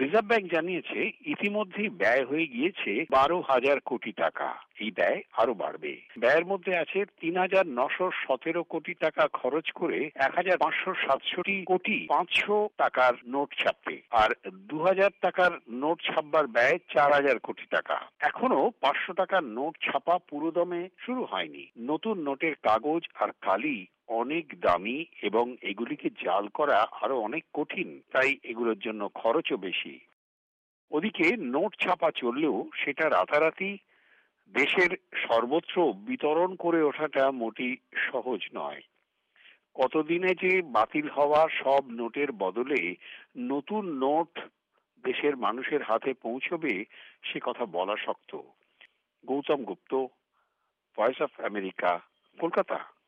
Reserve bank জানিয়েছে ইতিমধ্যেই ব্যয় হয়ে গিয়েছে 12,000 কোটি টাকা। এই ব্যয় আরো বাড়বে। ব্যয়ের মধ্যে আছে 3,917 কোটি টাকা খরচ করে 1,567 কোটি 500 টাকার নোট ছাপতে, আর 2,000 টাকার নোট ছাপবার ব্যয় 4,000 কোটি টাকা। এখনো 500 টাকার নোট ছাপা পুরোদমে শুরু হয়নি। নতুন নোটের কাগজ আর কালি অনেক দামি এবং এগুলিকে জাল করা আরো অনেক কঠিন, তাই এগুলোর জন্য খরচও বেশি। ওদিকে নোট ছাপা চললেও সেটা রাতারাতি দেশের সর্বত্র বিতরণ করে ওঠাটা মোটেই সহজ নয়। কতদিনে যে বাতিল হওয়া সব নোটের বদলে নতুন নোট দেশের মানুষের হাতে পৌঁছবে সে কথা বলা শক্ত। Gautam Gupta, voice of America, Kolkata.